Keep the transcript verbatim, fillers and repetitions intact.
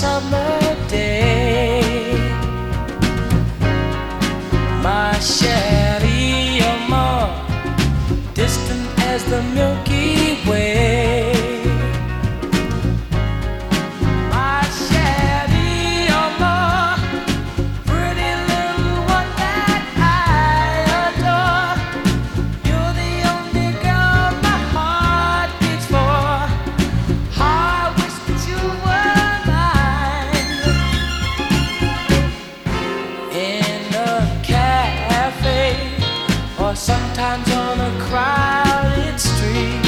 summer day. My chérie, you're more distant as the Milky Way. My chérie, you're more pretty little one that I adore. You're the only girl my heart beats for. How I wish that you were mine. In a cafe, or sometimes on a crowded street,